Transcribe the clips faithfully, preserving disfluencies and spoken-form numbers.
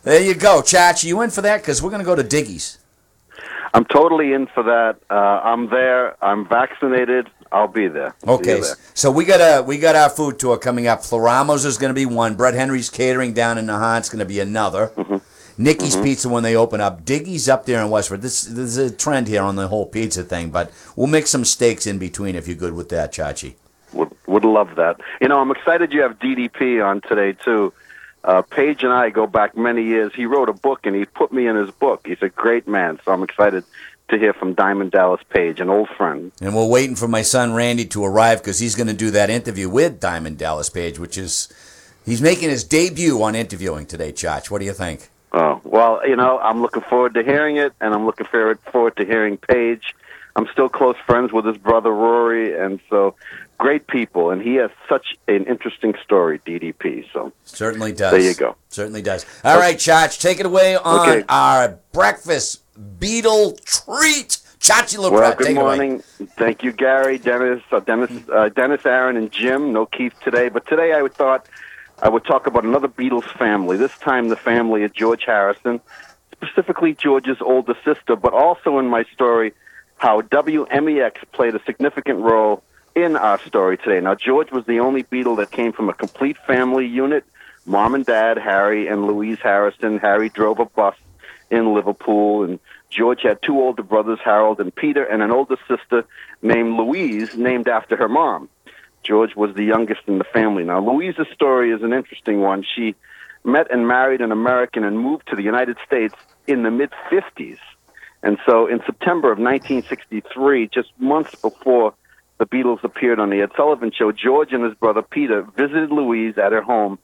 There you go, Chachi. You in for that? Because we're going to go to Diggy's. I'm totally in for that. Uh, I'm there. I'm vaccinated. I'll be there. Okay, there. so we got a we got our food tour coming up. Floramos is going to be one. Brett Henry's Catering down in Nahant's going to be another. Mm-hmm. Nicky's mm-hmm. Pizza when they open up. Diggy's up there in Westford. This, this is a trend here on the whole pizza thing, but we'll mix some steaks in between if you're good with that, Chachi. Would would love that. You know, I'm excited you have D D P on today too. Uh, Paige and I go back many years. He wrote a book and he put me in his book. He's a great man, so I'm excited to hear from Diamond Dallas Page, an old friend. And we're waiting for my son Randy to arrive because he's going to do that interview with Diamond Dallas Page, which is, he's making his debut on interviewing today, Chach. What do you think? Oh, well, you know, I'm looking forward to hearing it, and I'm looking forward forward to hearing Page. I'm still close friends with his brother Rory, and so great people, and he has such an interesting story, D D P. So certainly does. There you go. Certainly does. All right, Chach, take it away on okay. our breakfast Beetle treat. Chachi LaPrade, well, good take morning. It away. Thank you, Gary, Dennis, uh, Dennis, uh, Dennis, Aaron, and Jim. No Keith today, but today I thought I would talk about another Beatles family. This time, the family of George Harrison, specifically George's older sister, but also in my story, how W M E X played a significant role in our story today. Now, George was the only Beatle that came from a complete family unit. Mom and Dad, Harry and Louise Harrison. Harry drove a bus in Liverpool, and George had two older brothers, Harold and Peter, and an older sister named Louise, named after her mom. George was the youngest in the family. Now, Louise's story is an interesting one. She met and married an American and moved to the United States in the mid-fifties. And so in September of nineteen sixty-three, just months before the Beatles appeared on the Ed Sullivan Show, George and his brother Peter visited Louise at her home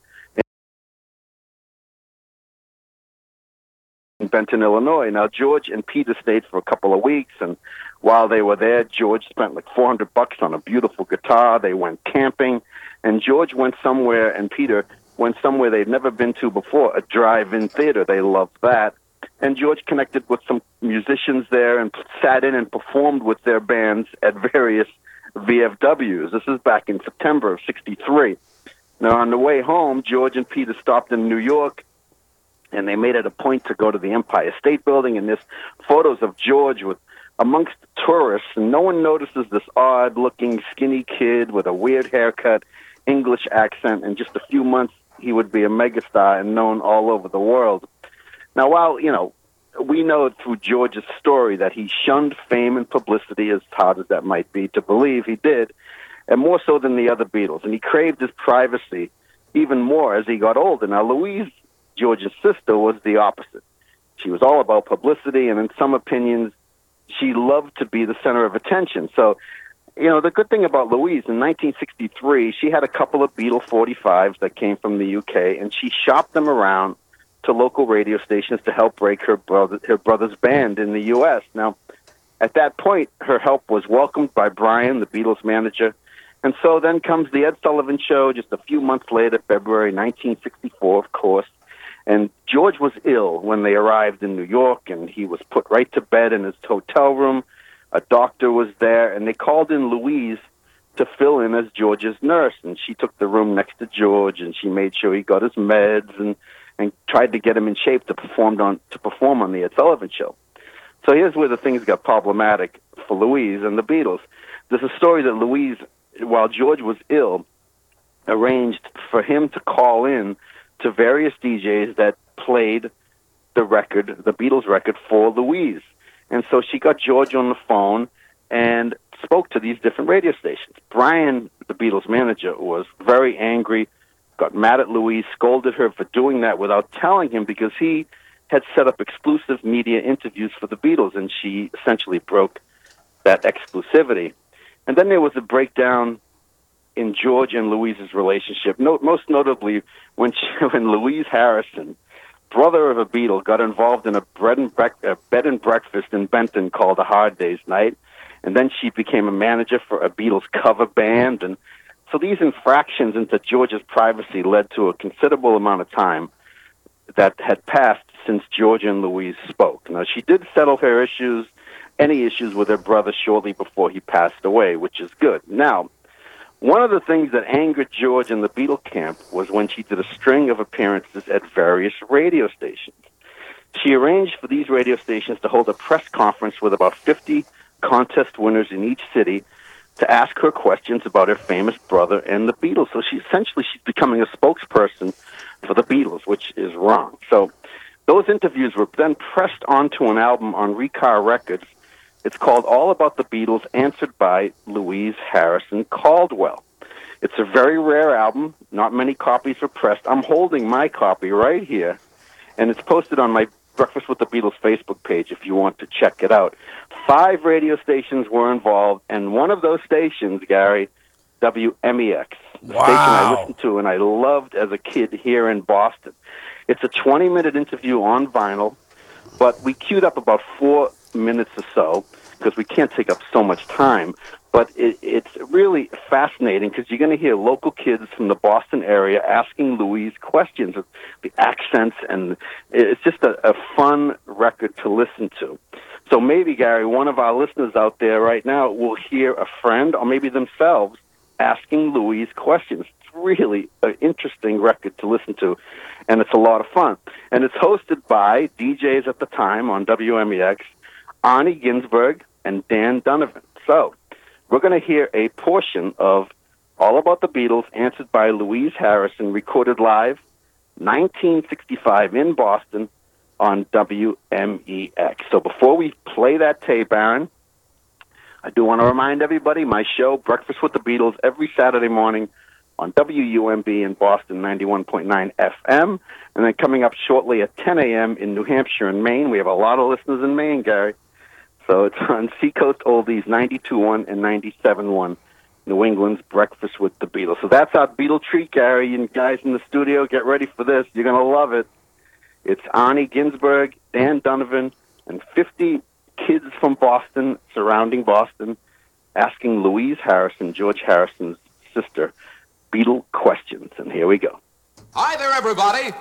in Benton, Illinois. Now, George and Peter stayed for a couple of weeks, and while they were there, George spent like four hundred bucks on a beautiful guitar. They went camping, and George went somewhere, and Peter went somewhere they'd never been to before, a drive-in theater. They loved that. And George connected with some musicians there and sat in and performed with their bands at various V F Ws. This is back in September of sixty-three. Now, on the way home, George and Peter stopped in New York, and they made it a point to go to the Empire State Building, and there's photos of George with amongst tourists, and no one notices this odd-looking, skinny kid with a weird haircut, English accent. In just a few months, he would be a megastar and known all over the world. Now, while, you know, we know through George's story that he shunned fame and publicity, as hard as that might be to believe, he did, and more so than the other Beatles, and he craved his privacy even more as he got older. Now, Louise, George's sister, was the opposite. She was all about publicity, and in some opinions, she loved to be the center of attention. So, you know, the good thing about Louise, in nineteen sixty-three, she had a couple of Beatle forty-fives that came from the U K, and she shopped them around to local radio stations to help break her brother, her brother's band in the U S. Now, at that point, her help was welcomed by Brian, the Beatles manager, and so then comes the Ed Sullivan Show just a few months later, February nineteen sixty-four, of course, and George was ill when they arrived in New York, and he was put right to bed in his hotel room. A doctor was there, and they called in Louise to fill in as George's nurse, and she took the room next to George, and she made sure he got his meds and and tried to get him in shape to perform on to perform on the Ed Sullivan Show. So here's where the things got problematic for Louise and the Beatles. There's a story that Louise, while George was ill, arranged for him to call in to various D Js that played the record, the Beatles record, for Louise. And so she got George on the phone and spoke to these different radio stations. Brian, the Beatles manager, was very angry, got mad at Louise, scolded her for doing that without telling him, because he had set up exclusive media interviews for the Beatles, and she essentially broke that exclusivity. And then there was a breakdown in George and Louise's relationship, no, most notably when she, when Louise Harrison, brother of a Beatle, got involved in a, bread and bre- a bed and breakfast in Benton called A Hard Day's Night, and then she became a manager for a Beatles cover band. And so these infractions into George's privacy led to a considerable amount of time that had passed since George and Louise spoke. Now, she did settle her issues, any issues with her brother, shortly before he passed away, which is good. Now, One of the things that angered George in the Beatle camp was when she did a string of appearances at various radio stations. She arranged for these radio stations to hold a press conference with about fifty contest winners in each city to ask her questions about her famous brother and the Beatles. So she essentially she's becoming a spokesperson for the Beatles, which is wrong. So those interviews were then pressed onto an album on Recar Records. It's called All About the Beatles, answered by Louise Harrison Caldwell. It's a very rare album. Not many copies were pressed. I'm holding my copy right here, and it's posted on my Breakfast with the Beatles Facebook page if you want to check it out. Five radio stations were involved, and one of those stations, Gary, W M E X, the wow. station I listened to and I loved as a kid here in Boston. It's a twenty-minute interview on vinyl, but we queued up about four minutes or so because we can't take up so much time. But it, it's really fascinating because you're going to hear local kids from the Boston area asking Louise questions, the accents, and it's just a, a fun record to listen to. So maybe, Gary, one of our listeners out there right now will hear a friend or maybe themselves asking Louise questions. It's really an interesting record to listen to, and it's a lot of fun. And it's hosted by D Js at the time on W M E X, Arnie Ginsberg and Dan Donovan. So we're going to hear a portion of All About the Beatles, answered by Louise Harrison, recorded live, nineteen sixty-five in Boston on W M E X. So before we play that tape, Aaron, I do want to remind everybody, my show, Breakfast with the Beatles, every Saturday morning on W U M B in Boston, ninety-one point nine F M, and then coming up shortly at ten a.m. in New Hampshire and Maine. We have a lot of listeners in Maine, Gary. So it's on Seacoast Oldies, ninety-two point one and ninety-seven point one, New England's Breakfast with the Beatles. So that's our Beatle treat, Gary. You guys in the studio, get ready for this. You're going to love it. It's Arnie Ginsberg, Dan Donovan, and fifty kids from Boston, surrounding Boston, asking Louise Harrison, George Harrison's sister, Beatle questions. And here we go. Hi there, everybody.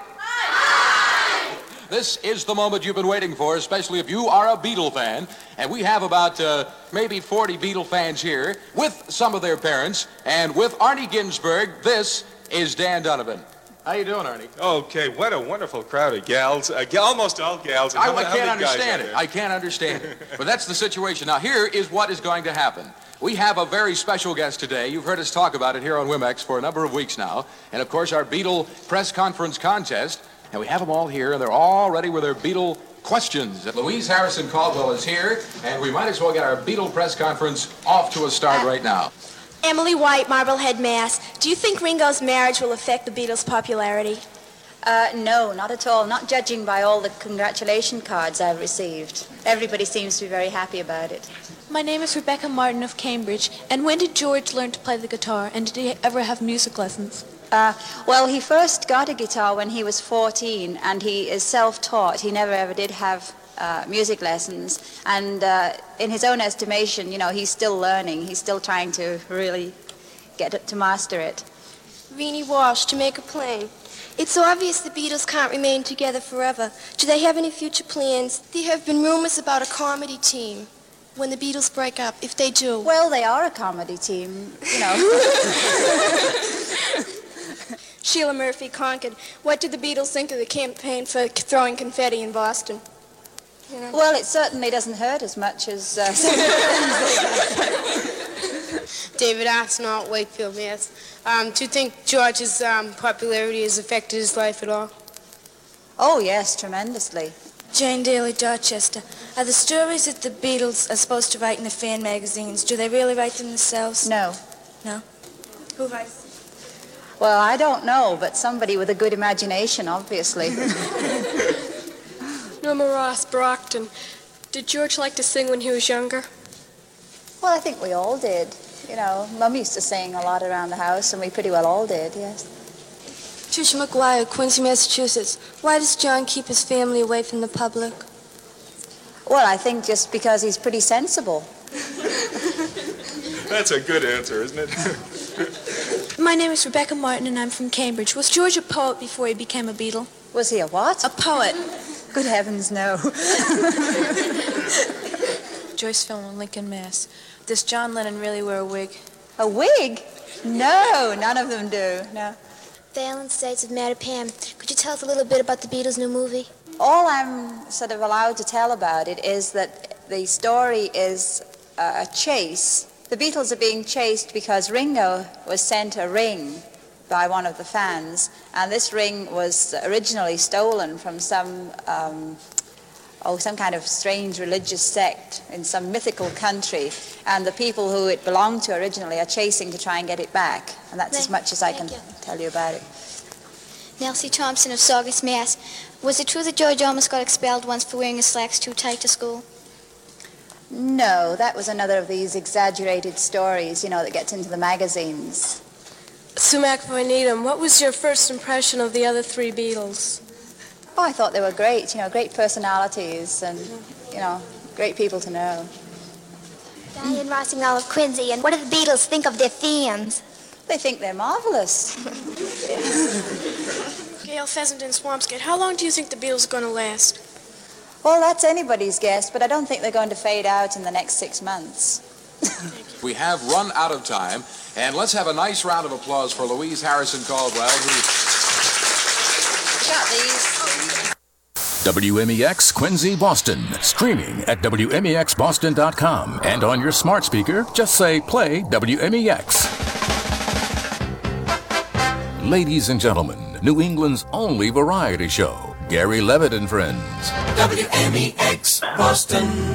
This is the moment you've been waiting for, especially if you are a Beatle fan. And we have about uh, maybe forty Beatle fans here with some of their parents. And with Arnie Ginsberg, this is Dan Donovan. How you doing, Arnie? Okay, what a wonderful crowd of gals. Uh, g- almost all gals. I, How I many- can't how many guys understand are it. there? I can't understand it. But that's the situation. Now, here is what is going to happen. We have a very special guest today. You've heard us talk about it here on Wimex for a number of weeks now. And, of course, our Beatle press conference contest. And we have them all here, and they're all ready with their Beatle questions. Louise Harrison Caldwell is here, and we might as well get our Beatle press conference off to a start right now. Emily White, Marblehead, Mass. Do you think Ringo's marriage will affect the Beatles' popularity? Uh, no, not at all. Not judging by all the congratulation cards I've received. Everybody seems to be very happy about it. My name is Rebecca Martin of Cambridge. And when did George learn to play the guitar? And did he ever have music lessons? Uh, well, he first got a guitar when he was fourteen, and he is self-taught. He never ever did have uh, music lessons. And uh, in his own estimation, you know, he's still learning. He's still trying to really get it, to master it. Renee Walsh, Jamaica Plain. It's obvious the Beatles can't remain together forever. Do they have any future plans? There have been rumors about a comedy team when the Beatles break up, if they do. Well, they are a comedy team, you know. Sheila Murphy, Concord. What did the Beatles think of the campaign for throwing confetti in Boston? You know? Well, it certainly doesn't hurt as much as... Uh, David Arsenault, Wakefield, Mass. Um, do you think George's um, popularity has affected his life at all? Oh, yes, tremendously. Jane Daly, Dorchester. Are the stories that the Beatles are supposed to write in the fan magazines, do they really write them themselves? No. No? Who writes? Well, I don't know, but somebody with a good imagination, obviously. Norma Ross, Brockton. Did George like to sing when he was younger? Well, I think we all did. You know, Mum used to sing a lot around the house, and we pretty well all did, yes. Tricia McGuire, Quincy, Massachusetts. Why does John keep his family away from the public? Well, I think just because he's pretty sensible. That's a good answer, isn't it? My name is Rebecca Martin, and I'm from Cambridge. Was George a poet before he became a Beatle? Was he a what? A poet. Good heavens, no. Joyceville in Lincoln, Mass. Does John Lennon really wear a wig? A wig? No, none of them do, no. Valence States of Mattapan. Could you tell us a little bit about the Beatles' new movie? All I'm sort of allowed to tell about it is that the story is uh, a chase. The Beatles are being chased because Ringo was sent a ring by one of the fans, and this ring was originally stolen from some um, oh, some kind of strange religious sect in some mythical country, and the people who it belonged to originally are chasing to try and get it back, and that's Thank- as much as I can thank you. tell you about it. Nelsie Thompson of Saugus, Mass. Was it true that George almost got expelled once for wearing his slacks too tight to school? No, that was another of these exaggerated stories, you know, that gets into the magazines. Sue McAvoy Needham, what was your first impression of the other three Beatles? Oh, I thought they were great, you know, great personalities and, you know, great people to know. Diane Rossignol of Quincy, and what do the Beatles think of their fans? They think they're marvelous. Gail Fessenden, Swampscott, how long do you think the Beatles are going to last? Well, that's anybody's guess, but I don't think they're going to fade out in the next six months. We have run out of time, and let's have a nice round of applause for Louise Harrison Caldwell, who... Got these. W M E X Quincy, Boston. Streaming at W M E X Boston dot com. And on your smart speaker, just say play W M E X. Ladies and gentlemen, New England's only variety show, Gary Levitt and Friends. W M E X Boston.